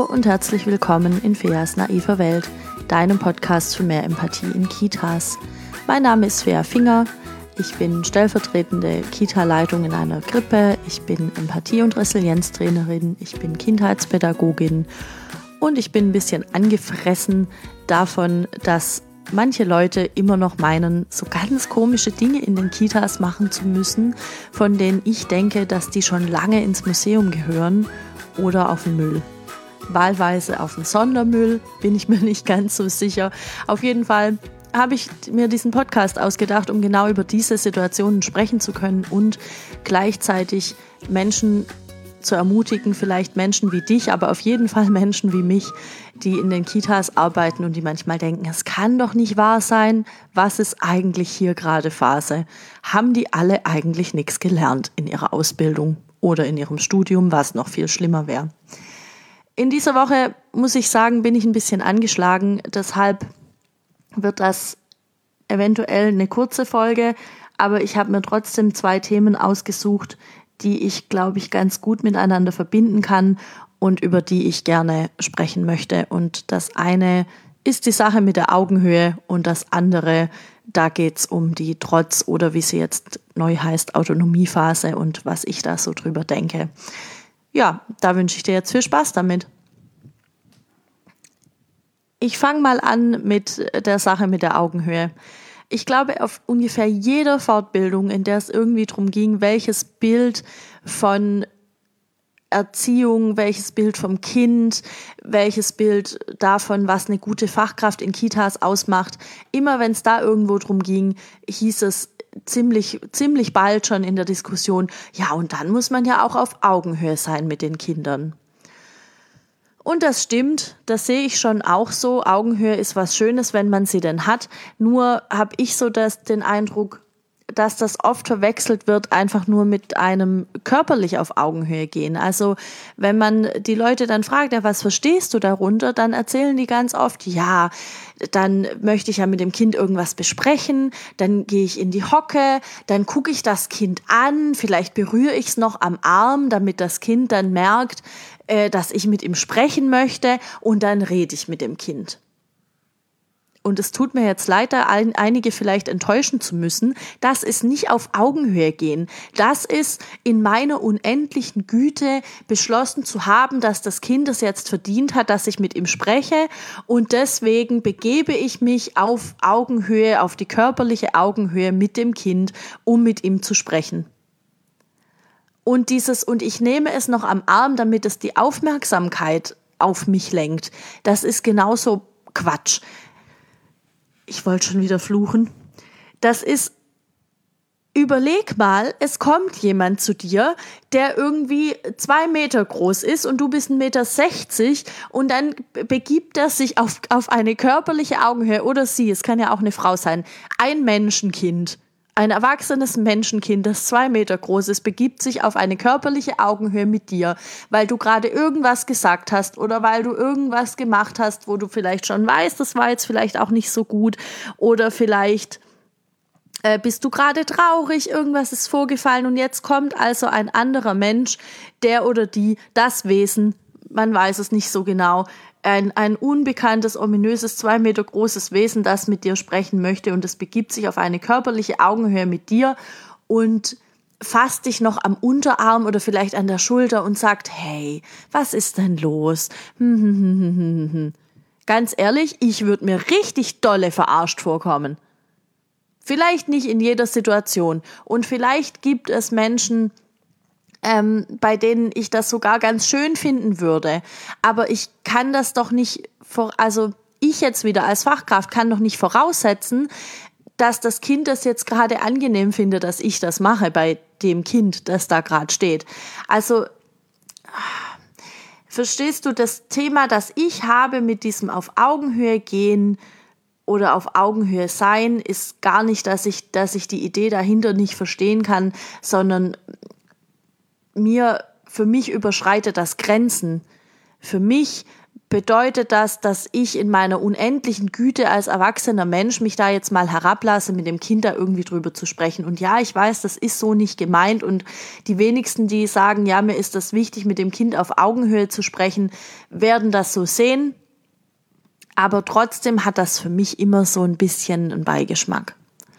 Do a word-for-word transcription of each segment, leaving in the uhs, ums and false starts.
und herzlich willkommen in Feas naiver Welt, deinem Podcast für mehr Empathie in Kitas. Mein Name ist Fea Finger, ich bin stellvertretende Kita-Leitung in einer Krippe, ich bin Empathie- und Resilienztrainerin, ich bin Kindheitspädagogin und ich bin ein bisschen angefressen davon, dass manche Leute immer noch meinen, so ganz komische Dinge in den Kitas machen zu müssen, von denen ich denke, dass die schon lange ins Museum gehören oder auf den Müll. Wahlweise auf den Sondermüll, bin ich mir nicht ganz so sicher. Auf jeden Fall habe ich mir diesen Podcast ausgedacht, um genau über diese Situationen sprechen zu können und gleichzeitig Menschen zu ermutigen, vielleicht Menschen wie dich, aber auf jeden Fall Menschen wie mich, die in den Kitas arbeiten und die manchmal denken, es kann doch nicht wahr sein, was ist eigentlich hier gerade Phase? Haben die alle eigentlich nichts gelernt in ihrer Ausbildung oder in ihrem Studium, was noch viel schlimmer wäre? In dieser Woche, muss ich sagen, bin ich ein bisschen angeschlagen, deshalb wird das eventuell eine kurze Folge, aber ich habe mir trotzdem zwei Themen ausgesucht, die ich, glaube ich, ganz gut miteinander verbinden kann und über die ich gerne sprechen möchte. Und das eine ist die Sache mit der Augenhöhe und das andere, da geht es um die Trotz- oder wie sie jetzt neu heißt, Autonomiephase und was ich da so drüber denke. Ja, da wünsche ich dir jetzt viel Spaß damit. Ich fange mal an mit der Sache mit der Augenhöhe. Ich glaube, auf ungefähr jeder Fortbildung, in der es irgendwie darum ging, welches Bild von Erziehung, welches Bild vom Kind, welches Bild davon, was eine gute Fachkraft in Kitas ausmacht, immer wenn es da irgendwo drum ging, hieß es ziemlich, ziemlich bald schon in der Diskussion, ja, und dann muss man ja auch auf Augenhöhe sein mit den Kindern. Und das stimmt, das sehe ich schon auch so. Augenhöhe ist was Schönes, wenn man sie denn hat. Nur habe ich so das, den Eindruck, dass das oft verwechselt wird, einfach nur mit einem körperlich auf Augenhöhe gehen. Also wenn man die Leute dann fragt, ja, was verstehst du darunter, dann erzählen die ganz oft, ja, dann möchte ich ja mit dem Kind irgendwas besprechen, dann gehe ich in die Hocke, dann gucke ich das Kind an, vielleicht berühre ich es noch am Arm, damit das Kind dann merkt, äh, dass ich mit ihm sprechen möchte und dann rede ich mit dem Kind. Und es tut mir jetzt leid, da ein, einige vielleicht enttäuschen zu müssen, das ist nicht auf Augenhöhe gehen. Das ist in meiner unendlichen Güte beschlossen zu haben, dass das Kind es jetzt verdient hat, dass ich mit ihm spreche. Und deswegen begebe ich mich auf Augenhöhe, auf die körperliche Augenhöhe mit dem Kind, um mit ihm zu sprechen. Und dieses, und ich nehme es noch am Arm, damit es die Aufmerksamkeit auf mich lenkt. Das ist genauso Quatsch. Ich wollte schon wieder fluchen. Das ist, überleg mal, es kommt jemand zu dir, der irgendwie zwei Meter groß ist und du bist ein Meter sechzig und dann begibt er sich auf, auf eine körperliche Augenhöhe oder sie, es kann ja auch eine Frau sein, ein Menschenkind. Ein erwachsenes Menschenkind, das zwei Meter groß ist, begibt sich auf eine körperliche Augenhöhe mit dir, weil du gerade irgendwas gesagt hast oder weil du irgendwas gemacht hast, wo du vielleicht schon weißt, das war jetzt vielleicht auch nicht so gut oder vielleicht äh, bist du gerade traurig, irgendwas ist vorgefallen und jetzt kommt also ein anderer Mensch, der oder die, das Wesen, man weiß es nicht so genau, Ein, ein unbekanntes, ominöses, zwei Meter großes Wesen, das mit dir sprechen möchte und es begibt sich auf eine körperliche Augenhöhe mit dir und fasst dich noch am Unterarm oder vielleicht an der Schulter und sagt, hey, was ist denn los? Hm, hm, hm, hm, hm, hm. Ganz ehrlich, ich würde mir richtig dolle verarscht vorkommen. Vielleicht nicht in jeder Situation und vielleicht gibt es Menschen, Ähm, bei denen ich das sogar ganz schön finden würde. Aber ich kann das doch nicht, vor, also ich jetzt wieder als Fachkraft kann doch nicht voraussetzen, dass das Kind das jetzt gerade angenehm findet, dass ich das mache bei dem Kind, das da gerade steht. Also verstehst du, das Thema, das ich habe mit diesem auf Augenhöhe gehen oder auf Augenhöhe sein, ist gar nicht, dass ich, dass ich die Idee dahinter nicht verstehen kann, sondern mir, für mich überschreitet das Grenzen. Für mich bedeutet das, dass ich in meiner unendlichen Güte als erwachsener Mensch mich da jetzt mal herablasse, mit dem Kind da irgendwie drüber zu sprechen. Und ja, ich weiß, das ist so nicht gemeint. Und die wenigsten, die sagen, ja, mir ist das wichtig, mit dem Kind auf Augenhöhe zu sprechen, werden das so sehen. Aber trotzdem hat das für mich immer so ein bisschen einen Beigeschmack.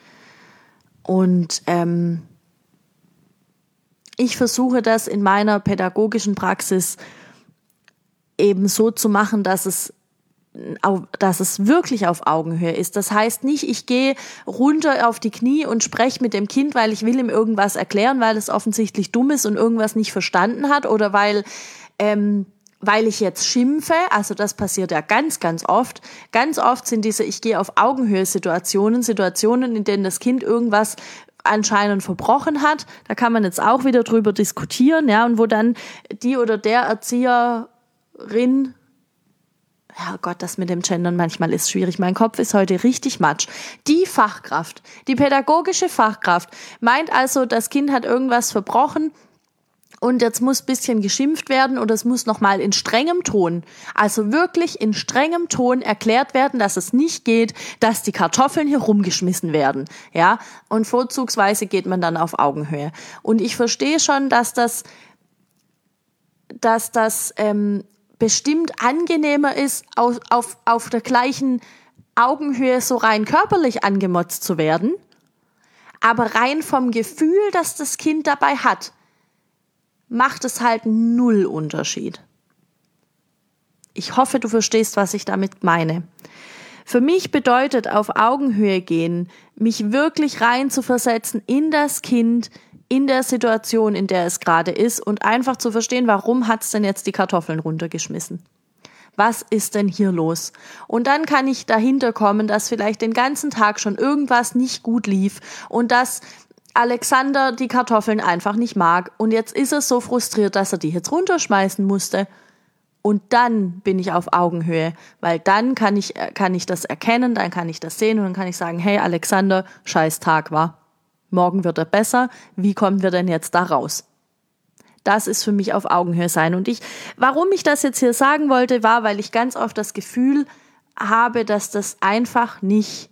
Und ähm, ich versuche das in meiner pädagogischen Praxis eben so zu machen, dass es, dass es wirklich auf Augenhöhe ist. Das heißt nicht, ich gehe runter auf die Knie und spreche mit dem Kind, weil ich will ihm irgendwas erklären, weil es offensichtlich dumm ist und irgendwas nicht verstanden hat oder weil, ähm, weil ich jetzt schimpfe. Also das passiert ja ganz, ganz oft. Ganz oft sind diese Ich gehe auf Augenhöhe Situationen, Situationen, in denen das Kind irgendwas anscheinend verbrochen hat. Da kann man jetzt auch wieder drüber diskutieren, ja, und wo dann die oder der Erzieher Rin, ja Gott, das mit dem Gendern manchmal ist schwierig. Mein Kopf ist heute richtig matsch. Die Fachkraft, die pädagogische Fachkraft meint also, das Kind hat irgendwas verbrochen und jetzt muss ein bisschen geschimpft werden oder es muss nochmal in strengem Ton, also wirklich in strengem Ton erklärt werden, dass es nicht geht, dass die Kartoffeln hier rumgeschmissen werden. Ja, und vorzugsweise geht man dann auf Augenhöhe. Und ich verstehe schon, dass das, dass das, ähm, bestimmt angenehmer ist, auf, auf, auf der gleichen Augenhöhe so rein körperlich angemotzt zu werden, aber rein vom Gefühl, das das Kind dabei hat, macht es halt null Unterschied. Ich hoffe, du verstehst, was ich damit meine. Für mich bedeutet auf Augenhöhe gehen, mich wirklich rein zu versetzen in das Kind, in der Situation, in der es gerade ist und einfach zu verstehen, warum hat es denn jetzt die Kartoffeln runtergeschmissen? Was ist denn hier los? Und dann kann ich dahinter kommen, dass vielleicht den ganzen Tag schon irgendwas nicht gut lief und dass Alexander die Kartoffeln einfach nicht mag und jetzt ist er so frustriert, dass er die jetzt runterschmeißen musste. Und dann bin ich auf Augenhöhe, weil dann kann ich, kann ich das erkennen, dann kann ich das sehen und dann kann ich sagen, hey Alexander, scheiß Tag war. Morgen wird er besser. Wie kommen wir denn jetzt da raus? Das ist für mich auf Augenhöhe sein. Und ich, warum ich das jetzt hier sagen wollte, war, weil ich ganz oft das Gefühl habe, dass das einfach nicht,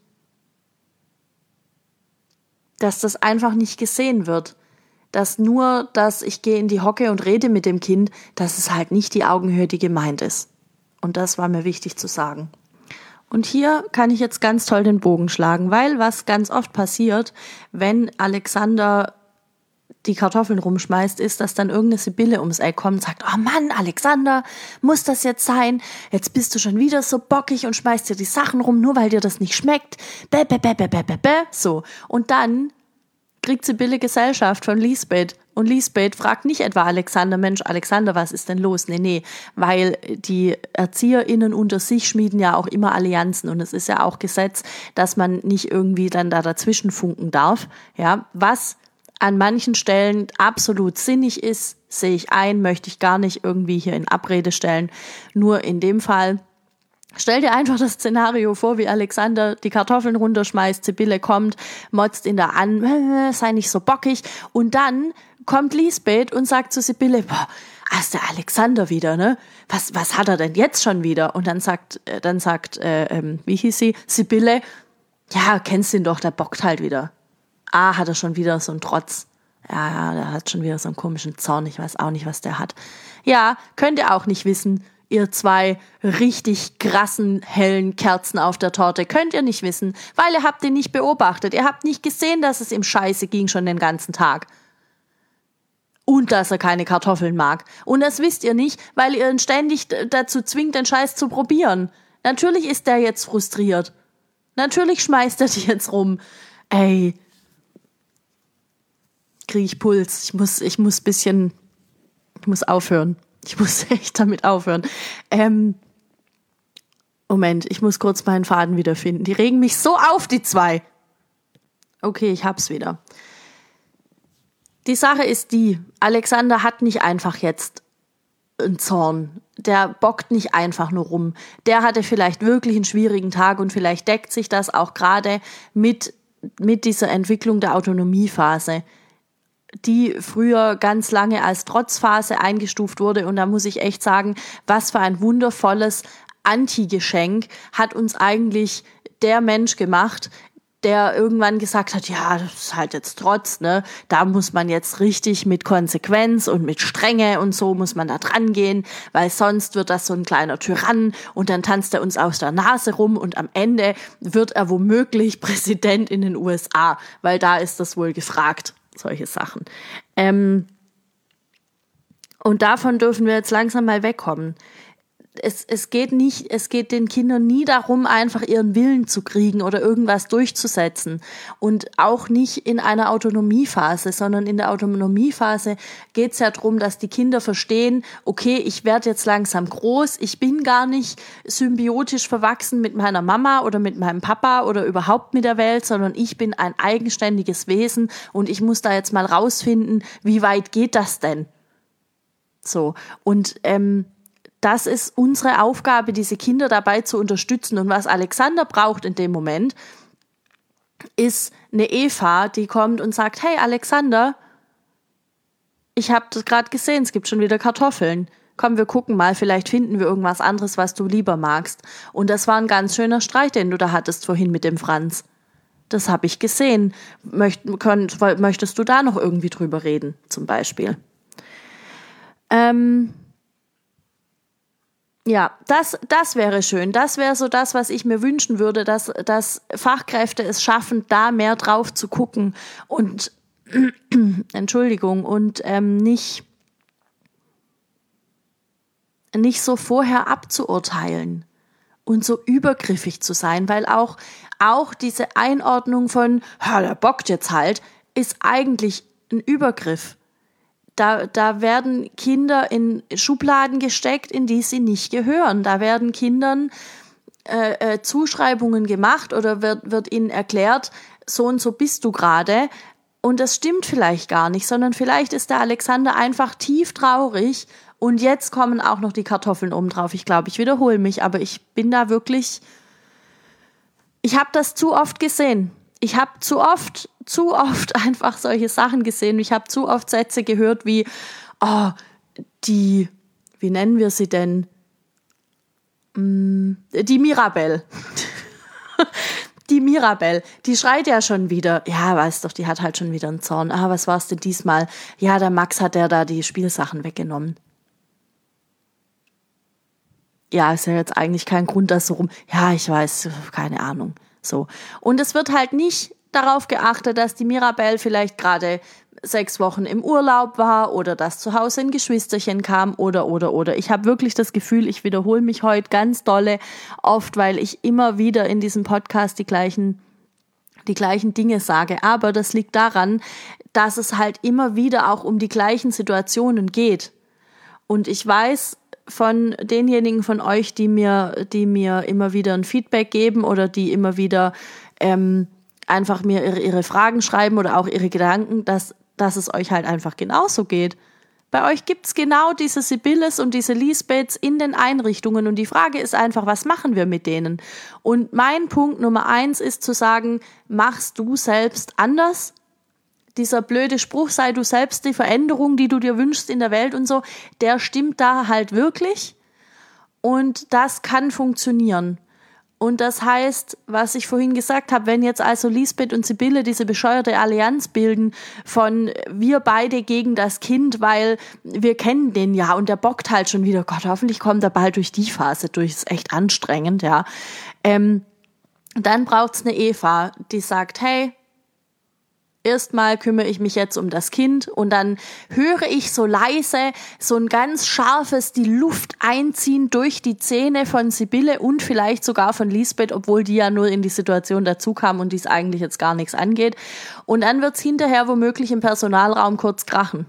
dass das einfach nicht gesehen wird. Dass nur, dass ich gehe in die Hocke und rede mit dem Kind, dass es halt nicht die Augenhöhe, die gemeint ist. Und das war mir wichtig zu sagen. Und hier kann ich jetzt ganz toll den Bogen schlagen, weil was ganz oft passiert, wenn Alexander die Kartoffeln rumschmeißt, ist, dass dann irgendeine Sibylle ums Eck kommt und sagt, oh Mann, Alexander, muss das jetzt sein? Jetzt bist du schon wieder so bockig und schmeißt dir die Sachen rum, nur weil dir das nicht schmeckt. Bäh, bäh, bäh, bäh, bäh, bäh, bäh. So. Und dann kriegt Sibylle Gesellschaft von Lisbeth. Und Lisbeth fragt nicht etwa Alexander, Mensch, Alexander, was ist denn los? Nee, nee, weil die ErzieherInnen unter sich schmieden ja auch immer Allianzen und es ist ja auch Gesetz, dass man nicht irgendwie dann da dazwischen funken darf. Ja, was an manchen Stellen absolut sinnig ist, sehe ich ein, möchte ich gar nicht irgendwie hier in Abrede stellen. Nur in dem Fall, stell dir einfach das Szenario vor, wie Alexander die Kartoffeln runterschmeißt, Sibylle kommt, motzt ihn da an, äh, sei nicht so bockig. Und dann kommt Lisbeth und sagt zu Sibylle, boah, ist der Alexander wieder, ne? Was, was hat er denn jetzt schon wieder? Und dann sagt, äh, dann sagt, äh, ähm, wie hieß sie? Sibylle, ja, kennst ihn doch, der bockt halt wieder. Ah, hat er schon wieder so einen Trotz. Ja, ja, der hat schon wieder so einen komischen Zorn. Ich weiß auch nicht, was der hat. Ja, könnt ihr auch nicht wissen. Ihr zwei richtig krassen, hellen Kerzen auf der Torte. Könnt ihr nicht wissen, weil ihr habt ihn nicht beobachtet. Ihr habt nicht gesehen, dass es ihm scheiße ging schon den ganzen Tag. Und dass er keine Kartoffeln mag. Und das wisst ihr nicht, weil ihr ihn ständig dazu zwingt, den Scheiß zu probieren. Natürlich ist der jetzt frustriert. Natürlich schmeißt er die jetzt rum. Ey, kriege ich Puls. Ich muss, ich muss bisschen, ich muss aufhören. Ich muss echt damit aufhören. Ähm, Moment, ich muss kurz meinen Faden wiederfinden. Die regen mich so auf, die zwei. Okay, ich hab's wieder. Die Sache ist die, Alexander hat nicht einfach jetzt einen Zorn. Der bockt nicht einfach nur rum. Der hatte vielleicht wirklich einen schwierigen Tag und vielleicht deckt sich das auch gerade mit, mit dieser Entwicklung der Autonomiephase. die früher ganz lange als Trotzphase eingestuft wurde. Und da muss ich echt sagen, was für ein wundervolles Anti-Geschenk hat uns eigentlich der Mensch gemacht, der irgendwann gesagt hat, ja, das ist halt jetzt Trotz, ne? Da muss man jetzt richtig mit Konsequenz und mit Strenge und so muss man da dran gehen, weil sonst wird das so ein kleiner Tyrann und dann tanzt er uns aus der Nase rum und am Ende wird er womöglich Präsident in den U S A, weil da ist das wohl gefragt, solche Sachen. Ähm, und davon dürfen wir jetzt langsam mal wegkommen. Es, es geht nicht, es geht den Kindern nie darum, einfach ihren Willen zu kriegen oder irgendwas durchzusetzen. Und auch nicht in einer Autonomiephase, sondern in der Autonomiephase geht es ja darum, dass die Kinder verstehen, okay, ich werde jetzt langsam groß, ich bin gar nicht symbiotisch verwachsen mit meiner Mama oder mit meinem Papa oder überhaupt mit der Welt, sondern ich bin ein eigenständiges Wesen und ich muss da jetzt mal rausfinden, wie weit geht das denn? So, und ähm, das ist unsere Aufgabe, diese Kinder dabei zu unterstützen. Und was Alexander braucht in dem Moment, ist eine Eva, die kommt und sagt, hey Alexander, ich habe das gerade gesehen, es gibt schon wieder Kartoffeln. Komm, wir gucken mal, vielleicht finden wir irgendwas anderes, was du lieber magst. Und das war ein ganz schöner Streit, den du da hattest vorhin mit dem Franz. Das habe ich gesehen. Möcht, könnt, möchtest du da noch irgendwie drüber reden, zum Beispiel? Ähm... Ja, das, das wäre schön. Das wäre so das, was ich mir wünschen würde, dass, dass Fachkräfte es schaffen, da mehr drauf zu gucken und Entschuldigung und ähm, nicht nicht so vorher abzuurteilen und so übergriffig zu sein, weil auch auch diese Einordnung von, ja, der bockt jetzt halt, ist eigentlich ein Übergriff. Da, da werden Kinder in Schubladen gesteckt, in die sie nicht gehören. Da werden Kindern äh, äh, Zuschreibungen gemacht oder wird, wird ihnen erklärt, so und so bist du gerade. Und das stimmt vielleicht gar nicht, sondern vielleicht ist der Alexander einfach tief traurig und jetzt kommen auch noch die Kartoffeln oben drauf. Ich glaube, ich wiederhole mich, aber ich bin da wirklich, ich habe das zu oft gesehen. Ich habe zu oft, zu oft einfach solche Sachen gesehen. Ich habe zu oft Sätze gehört wie, oh, die, wie nennen wir sie denn? Die Mirabelle. Die Mirabelle, die schreit ja schon wieder. Ja, weißt doch, die hat halt schon wieder einen Zorn. Ah, was war's denn diesmal? Ja, der Max hat ja da die Spielsachen weggenommen. Ja, ist ja jetzt eigentlich kein Grund, dass so rum. Ja, ich weiß, keine Ahnung. So. Und es wird halt nicht darauf geachtet, dass die Mirabelle vielleicht gerade sechs Wochen im Urlaub war oder dass zu Hause ein Geschwisterchen kam oder, oder, oder. Ich habe wirklich das Gefühl, ich wiederhole mich heute ganz dolle oft, weil ich immer wieder in diesem Podcast die gleichen, die gleichen Dinge sage. Aber das liegt daran, dass es halt immer wieder auch um die gleichen Situationen geht. Und ich weiß von denjenigen von euch, die mir, die mir immer wieder ein Feedback geben oder die immer wieder ähm, einfach mir ihre, ihre Fragen schreiben oder auch ihre Gedanken, dass, dass es euch halt einfach genauso geht. Bei euch gibt's genau diese Sibylles und diese Lisbeths in den Einrichtungen und die Frage ist einfach, was machen wir mit denen? Und mein Punkt Nummer eins ist zu sagen, machst du selbst anders? Dieser blöde Spruch, sei du selbst die Veränderung, die du dir wünschst in der Welt und so, der stimmt da halt wirklich und das kann funktionieren. Und das heißt, was ich vorhin gesagt habe, wenn jetzt also Lisbeth und Sibylle diese bescheuerte Allianz bilden von wir beide gegen das Kind, weil wir kennen den ja und der bockt halt schon wieder, Gott, hoffentlich kommt er bald durch die Phase durch, ist echt anstrengend, ja. Ähm, dann braucht's eine Eva, die sagt, hey, erstmal kümmere ich mich jetzt um das Kind und dann höre ich so leise so ein ganz scharfes die Luft einziehen durch die Zähne von Sibylle und vielleicht sogar von Lisbeth, obwohl die ja nur in die Situation dazu kam und dies eigentlich jetzt gar nichts angeht. Und dann wird's hinterher womöglich im Personalraum kurz krachen.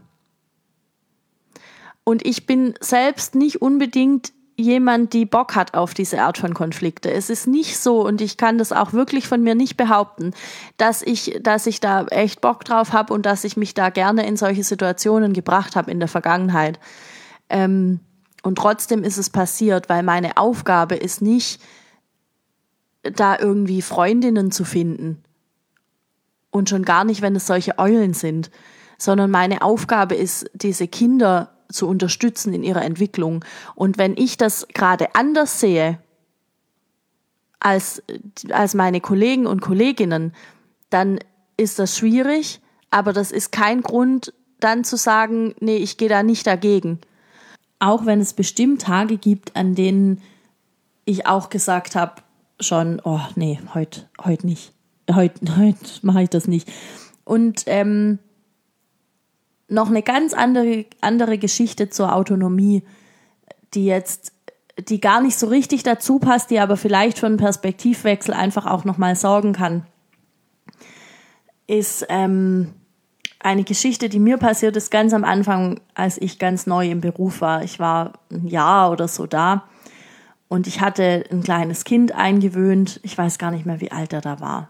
Und ich bin selbst nicht unbedingt jemand, die Bock hat auf diese Art von Konflikte. Es ist nicht so, und ich kann das auch wirklich von mir nicht behaupten, dass ich, dass ich da echt Bock drauf habe und dass ich mich da gerne in solche Situationen gebracht habe in der Vergangenheit. Ähm, und trotzdem ist es passiert, weil meine Aufgabe ist nicht, da irgendwie Freundinnen zu finden. Und schon gar nicht, wenn es solche Eulen sind. sondern meine Aufgabe ist, diese Kinder zu unterstützen in ihrer Entwicklung. Und wenn ich das gerade anders sehe als, als meine Kollegen und Kolleginnen, dann ist das schwierig, aber das ist kein Grund, dann zu sagen, nee, ich gehe da nicht dagegen. Auch wenn es bestimmt Tage gibt, an denen ich auch gesagt habe, schon, oh nee, heute heut nicht. Heute heut mache ich das nicht. Und ähm, noch eine ganz andere, andere Geschichte zur Autonomie, die jetzt, die gar nicht so richtig dazu passt, die aber vielleicht für einen Perspektivwechsel einfach auch nochmal sorgen kann, ist ähm, eine Geschichte, die mir passiert ist, ganz am Anfang, als ich ganz neu im Beruf war. Ich war ein Jahr oder so da und ich hatte ein kleines Kind eingewöhnt. Ich weiß gar nicht mehr, wie alt er da war.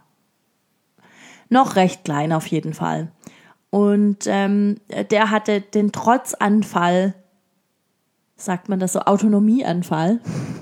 Noch recht klein auf jeden Fall. Und ähm, der hatte den Trotzanfall, sagt man das so, Autonomieanfall,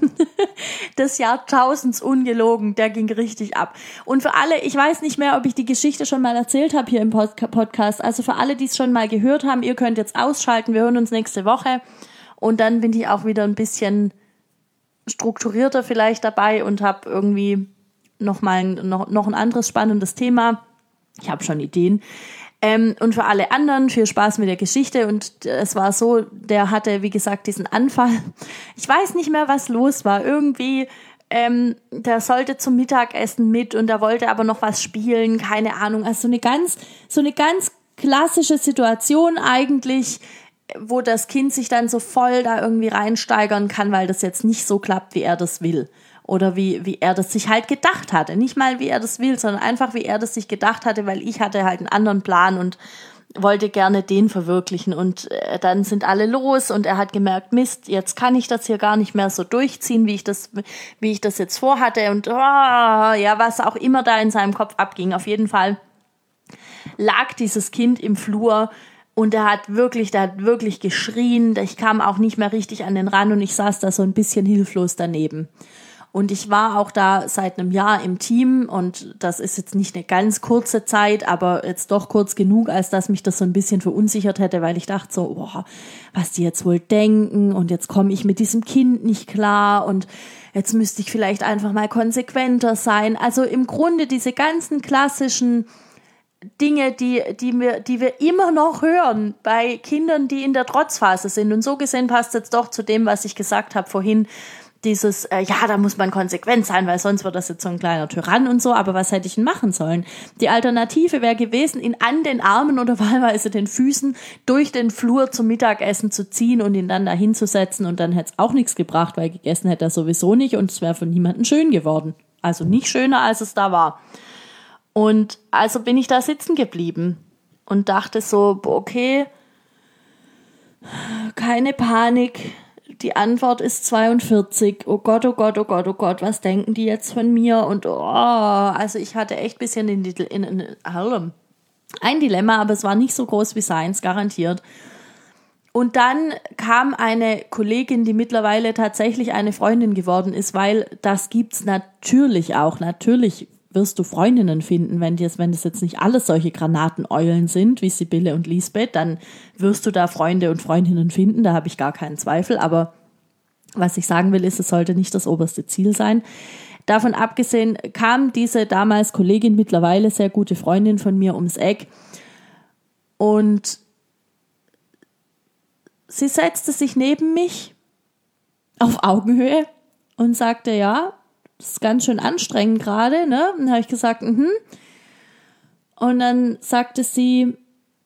des Jahrtausends, ungelogen, der ging richtig ab. Und für alle, ich weiß nicht mehr, ob ich die Geschichte schon mal erzählt habe hier im Podcast, also für alle, die es schon mal gehört haben, ihr könnt jetzt ausschalten, wir hören uns nächste Woche und dann bin ich auch wieder ein bisschen strukturierter vielleicht dabei und habe irgendwie noch mal ein, noch, noch ein anderes spannendes Thema. Ich habe schon Ideen. Ähm, und für alle anderen viel Spaß mit der Geschichte. Und es war so, der hatte, wie gesagt, diesen Anfall. Ich weiß nicht mehr, was los war. Irgendwie, ähm, der sollte zum Mittagessen mit und er wollte aber noch was spielen. Keine Ahnung. Also so eine ganz, so eine ganz klassische Situation eigentlich, wo das Kind sich dann so voll da irgendwie reinsteigern kann, weil das jetzt nicht so klappt, wie er das will. Oder wie, wie er das sich halt gedacht hatte. Nicht mal, wie er das will, sondern einfach, wie er das sich gedacht hatte, weil ich hatte halt einen anderen Plan und wollte gerne den verwirklichen. Und äh, dann sind alle los und er hat gemerkt, Mist, jetzt kann ich das hier gar nicht mehr so durchziehen, wie ich das, wie ich das jetzt vorhatte. Und oh, ja, was auch immer da in seinem Kopf abging. Auf jeden Fall lag dieses Kind im Flur und er hat wirklich, der hat wirklich geschrien. Ich kam auch nicht mehr richtig an den ran und ich saß da so ein bisschen hilflos daneben. Und ich war auch da seit einem Jahr im Team und das ist jetzt nicht eine ganz kurze Zeit, aber jetzt doch kurz genug, als dass mich das so ein bisschen verunsichert hätte, weil ich dachte so, boah, was die jetzt wohl denken und jetzt komme ich mit diesem Kind nicht klar und jetzt müsste ich vielleicht einfach mal konsequenter sein. Also im Grunde diese ganzen klassischen Dinge, die, die wir, die wir immer noch hören bei Kindern, die in der Trotzphase sind. Und so gesehen passt jetzt doch zu dem, was ich gesagt habe vorhin, dieses, äh, ja, da muss man konsequent sein, weil sonst wird das jetzt so ein kleiner Tyrann und so, aber was hätte ich denn machen sollen? Die Alternative wäre gewesen, ihn an den Armen oder wahlweise den Füßen durch den Flur zum Mittagessen zu ziehen und ihn dann da hinzusetzen und dann hätte es auch nichts gebracht, weil gegessen hätte er sowieso nicht und es wäre von niemandem schön geworden. Also nicht schöner, als es da war. Und also bin ich da sitzen geblieben und dachte so, okay, keine Panik, die Antwort ist zweiundvierzig. Oh Gott, oh Gott, oh Gott, oh Gott, was denken die jetzt von mir? Und oh, also ich hatte echt ein bisschen in, in, in, in, ein Dilemma, aber es war nicht so groß wie seins, garantiert. Und dann kam eine Kollegin, die mittlerweile tatsächlich eine Freundin geworden ist, weil das gibt's natürlich auch. Natürlich wirst du Freundinnen finden, wenn das, wenn das jetzt nicht alles solche Granateneulen sind, wie Sibylle und Lisbeth, dann wirst du da Freunde und Freundinnen finden, da habe ich gar keinen Zweifel, aber was ich sagen will, ist, es sollte nicht das oberste Ziel sein. Davon abgesehen kam diese damals Kollegin, mittlerweile sehr gute Freundin von mir ums Eck und sie setzte sich neben mich auf Augenhöhe und sagte, ja, das ist ganz schön anstrengend gerade, ne? Und dann habe ich gesagt, mhm. Und dann sagte sie,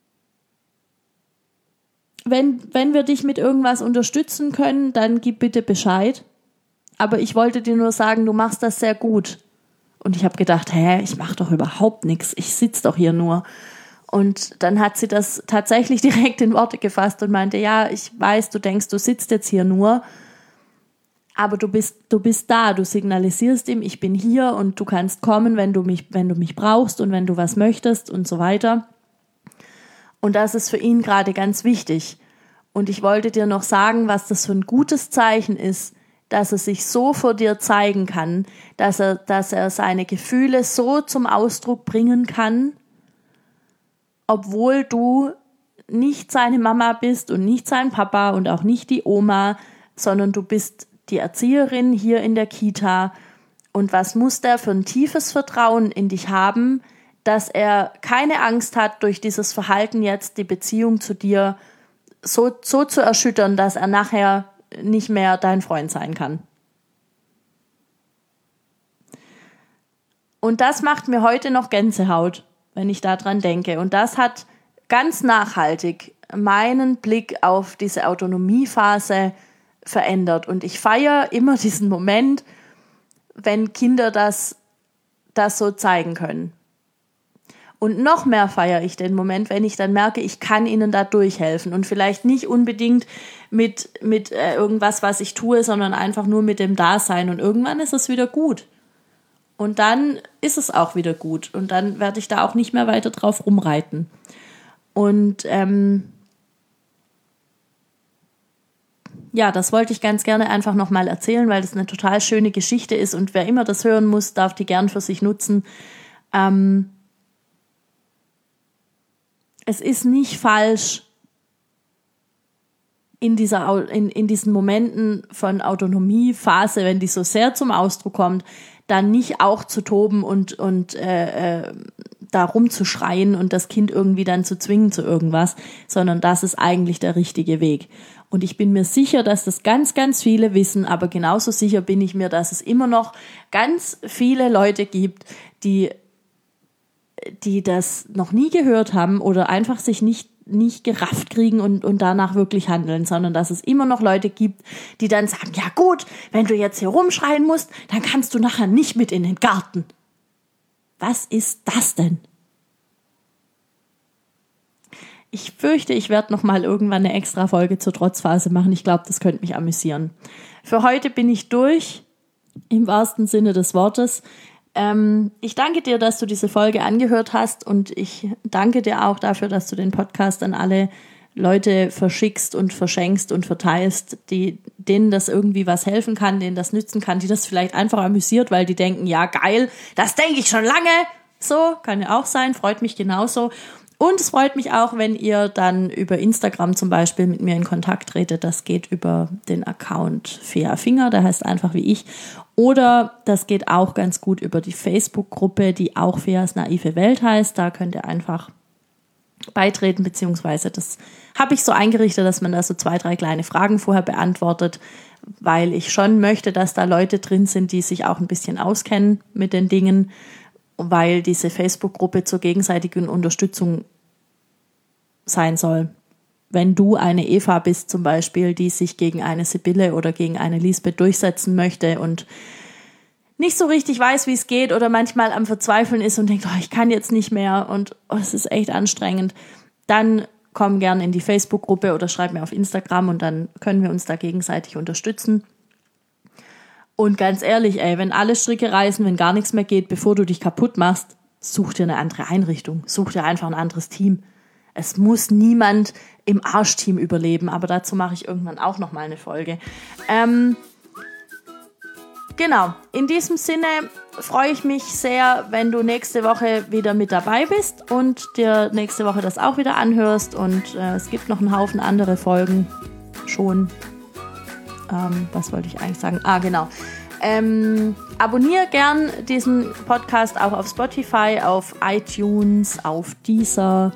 wenn, wenn wir dich mit irgendwas unterstützen können, dann gib bitte Bescheid. Aber ich wollte dir nur sagen, du machst das sehr gut. Und ich habe gedacht, hä, ich mache doch überhaupt nichts, ich sitze doch hier nur. Und dann hat sie das tatsächlich direkt in Worte gefasst und meinte, ja, ich weiß, du denkst, du sitzt jetzt hier nur, aber du bist, du bist da, du signalisierst ihm, ich bin hier und du kannst kommen, wenn du mich, wenn du mich brauchst und wenn du was möchtest und so weiter. Und das ist für ihn gerade ganz wichtig. Und ich wollte dir noch sagen, was das für ein gutes Zeichen ist, dass er sich so vor dir zeigen kann, dass er, dass er seine Gefühle so zum Ausdruck bringen kann, obwohl du nicht seine Mama bist und nicht sein Papa und auch nicht die Oma, sondern du bist die Erzieherin hier in der Kita. Und was muss der für ein tiefes Vertrauen in dich haben, dass er keine Angst hat, durch dieses Verhalten jetzt die Beziehung zu dir so, so zu erschüttern, dass er nachher nicht mehr dein Freund sein kann. Und das macht mir heute noch Gänsehaut, wenn ich daran denke. Und das hat ganz nachhaltig meinen Blick auf diese Autonomiephase verändert. Und ich feiere immer diesen Moment, wenn Kinder das, das so zeigen können. Und noch mehr feiere ich den Moment, wenn ich dann merke, ich kann ihnen da durchhelfen. Und vielleicht nicht unbedingt mit, mit äh, irgendwas, was ich tue, sondern einfach nur mit dem Dasein. Und irgendwann ist es wieder gut. Und dann ist es auch wieder gut. Und dann werde ich da auch nicht mehr weiter drauf rumreiten. Und ähm, ja, das wollte ich ganz gerne einfach nochmal erzählen, weil das eine total schöne Geschichte ist. Und wer immer das hören muss, darf die gern für sich nutzen. Ähm, es ist nicht falsch, in, dieser, in, in diesen Momenten von Autonomiephase, wenn die so sehr zum Ausdruck kommt, dann nicht auch zu toben und, und äh, äh, da rumzuschreien und das Kind irgendwie dann zu zwingen zu irgendwas, sondern das ist eigentlich der richtige Weg. Und ich bin mir sicher, dass das ganz, ganz viele wissen, aber genauso sicher bin ich mir, dass es immer noch ganz viele Leute gibt, die, die das noch nie gehört haben oder einfach sich nicht nicht gerafft kriegen und, und danach wirklich handeln, sondern dass es immer noch Leute gibt, die dann sagen, ja gut, wenn du jetzt hier rumschreien musst, dann kannst du nachher nicht mit in den Garten. Was ist das denn? Ich fürchte, ich werde noch mal irgendwann eine extra Folge zur Trotzphase machen. Ich glaube, das könnte mich amüsieren. Für heute bin ich durch, im wahrsten Sinne des Wortes. Ähm, ich danke dir, dass du diese Folge angehört hast und ich danke dir auch dafür, dass du den Podcast an alle Leute verschickst und verschenkst und verteilst, die, denen das irgendwie was helfen kann, denen das nützen kann, die das vielleicht einfach amüsiert, weil die denken, ja geil, das denke ich schon lange. So, kann ja auch sein, freut mich genauso. Und es freut mich auch, wenn ihr dann über Instagram zum Beispiel mit mir in Kontakt tretet. Das geht über den Account Fea Finger, der heißt einfach wie ich. Oder das geht auch ganz gut über die Facebook-Gruppe, die auch Feas naive Welt heißt. Da könnt ihr einfach beitreten, beziehungsweise das habe ich so eingerichtet, dass man da so zwei, drei kleine Fragen vorher beantwortet, weil ich schon möchte, dass da Leute drin sind, die sich auch ein bisschen auskennen mit den Dingen, weil diese Facebook-Gruppe zur gegenseitigen Unterstützung sein soll. Wenn du eine Eva bist zum Beispiel, die sich gegen eine Sibylle oder gegen eine Lisbeth durchsetzen möchte und nicht so richtig weiß, wie es geht oder manchmal am Verzweifeln ist und denkt, oh, ich kann jetzt nicht mehr und oh, es ist echt anstrengend, dann komm gern in die Facebook-Gruppe oder schreib mir auf Instagram und dann können wir uns da gegenseitig unterstützen. Und ganz ehrlich, ey, wenn alle Stricke reißen, wenn gar nichts mehr geht, bevor du dich kaputt machst, such dir eine andere Einrichtung, such dir einfach ein anderes Team. Es muss niemand im Arschteam überleben, aber dazu mache ich irgendwann auch noch mal eine Folge. Ähm, genau, in diesem Sinne freue ich mich sehr, wenn du nächste Woche wieder mit dabei bist und dir nächste Woche das auch wieder anhörst. Und äh, es gibt noch einen Haufen andere Folgen schon. Ähm, was wollte ich eigentlich sagen? Ah, genau. Ähm, abonniere gern diesen Podcast auch auf Spotify, auf iTunes, auf Deezer.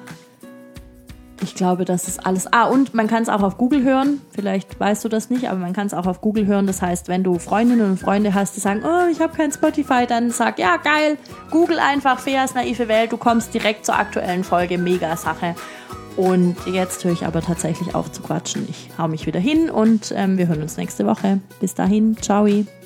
Ich glaube, das ist alles. Ah, und man kann es auch auf Google hören. Vielleicht weißt du das nicht, aber man kann es auch auf Google hören. Das heißt, wenn du Freundinnen und Freunde hast, die sagen, oh, ich habe kein Spotify, dann sag, ja, geil, Google einfach Feas naive Welt. Du kommst direkt zur aktuellen Folge. Mega Sache. Und jetzt höre ich aber tatsächlich auf zu quatschen. Ich hau mich wieder hin und ähm, wir hören uns nächste Woche. Bis dahin, ciao.